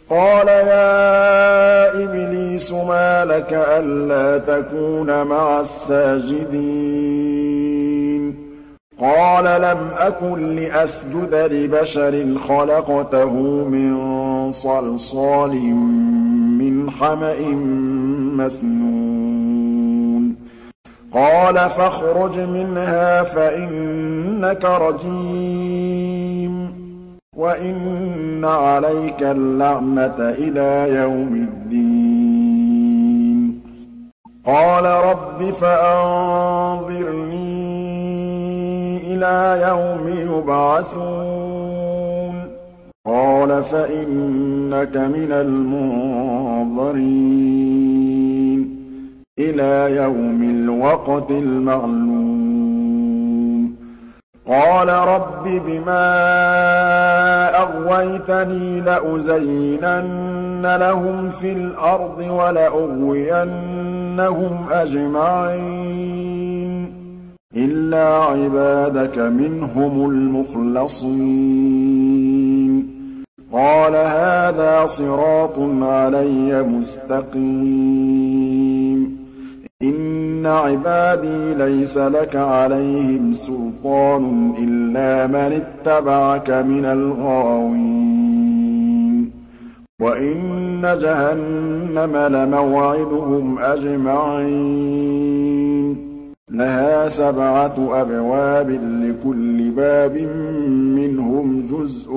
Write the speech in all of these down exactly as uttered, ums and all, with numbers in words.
قَالَ يَا إِبْلِيسُ مَا لَكَ أَلَّا تَكُونَ مَعَ السَّاجِدِينَ قَالَ لَمْ أَكُن لِّأَسْجُدَ لِبَشَرٍ خَلَقْتَهُ مِن صَلْصَالٍ مِّنْ حَمَإٍ مَّسْنُونٍ قَالَ فَاخْرُجْ مِنْهَا فَإِنَّكَ رَجِيمٌ وَإِنَّ عَلَيْكَ اللَّعْنَةَ إِلَىٰ يَوْمِ الدِّينِ قَالَ رَبِّ فَأَنظِرْنِي إِلَىٰ يَوْمِ يُبْعَثُونَ قَالَ فَإِنَّكَ مِنَ الْمُنظَرِينَ إِلَىٰ يَوْمِ الْوَقْتِ الْمَعْلُومِ قَالَ رَبِّ بِمَا أَغْوَيْتَنِي لَأُزَيِّنَنَّ لَهُمْ فِي الْأَرْضِ وَلَأُغْوِيَنَّهُمْ أَجْمَعِينَ إِلَّا عِبَادَكَ مِنْهُمُ الْمُخْلَصِينَ قَالَ هَٰذَا صِرَاطٌ عَلَيَّ مُسْتَقِيمٌ إِنَّ عِبَادِي لَيْسَ لَكَ عَلَيْهِمْ سُلْطَانٌ إِلَّا مَنِ اتَّبَعَكَ مِنَ الْغَاوِينَ وَإِنَّ جَهَنَّمَ لَمَوْعِدُهُمْ أَجْمَعِينَ لَهَا سَبْعَةُ أَبْوَابٍ لِّكُلِّ بَابٍ مِّنْهُمْ جُزْءٌ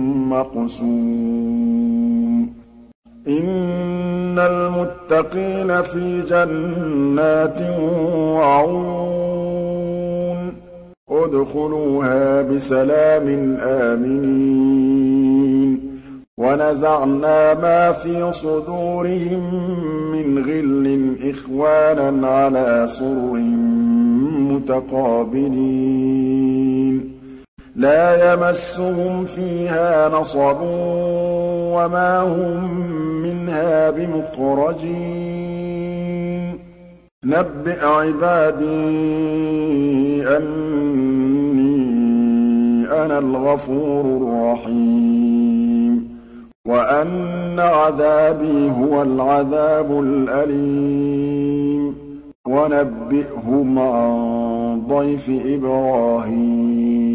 مَّقْسُومٌ إِنَّ الْمُتَّقِينَ فِي جَنَّاتٍ وَعُيُونٍ ادْخُلُوهَا بِسَلَامٍ آمِنِينَ وَنَزَعْنَا مَا فِي صُدُورِهِم مِّنْ غِلٍّ إِخْوَانًا عَلَىٰ سُرُرٍ مُّتَقَابِلِينَ لَا يَمَسُّهُمْ فِيهَا نَصَبٌ وَمَا هُم مِّنْهَا بِمُخْرَجِينَ نَبِّئْ عِبَادِي أَنِّي أَنَا الْغَفُورُ الرَّحِيمُ وَأَنَّ عَذَابِي هُوَ الْعَذَابُ الْأَلِيمُ وَنَبِّئْهُمْ عَن ضَيْفِ إِبْرَاهِيمَ